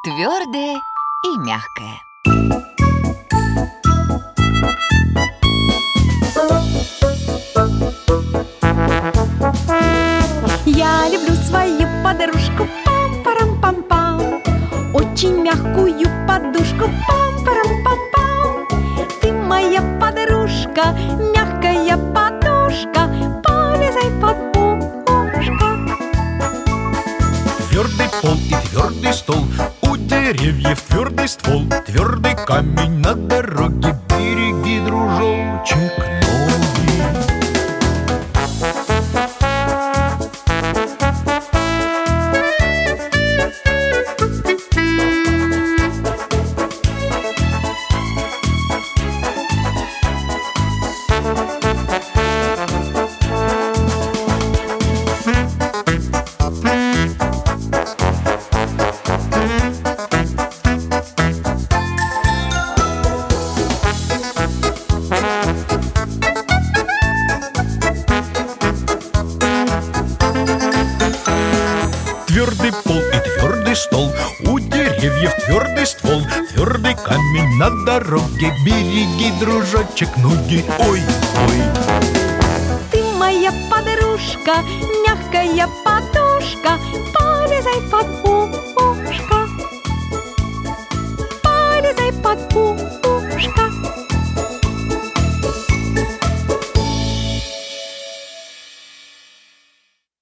Твердое и мягкое. Я люблю свою подружку, пам-парам-пам-пам, очень мягкую подушку, пам-парам-пам-пам. Ты моя подружка, мягкая подушка, полезай под ушко. Твердый пол и твердый стол, у деревьев твердый ствол, твердый камень на дороге, береги, дружочек, ноги. Твердый пол и твердый стол, у деревьев твердый ствол, твердый камень на дороге, береги, дружочек, ноги, ой, ой. Ты моя подружка, мягкая подушка, полезай под ушко.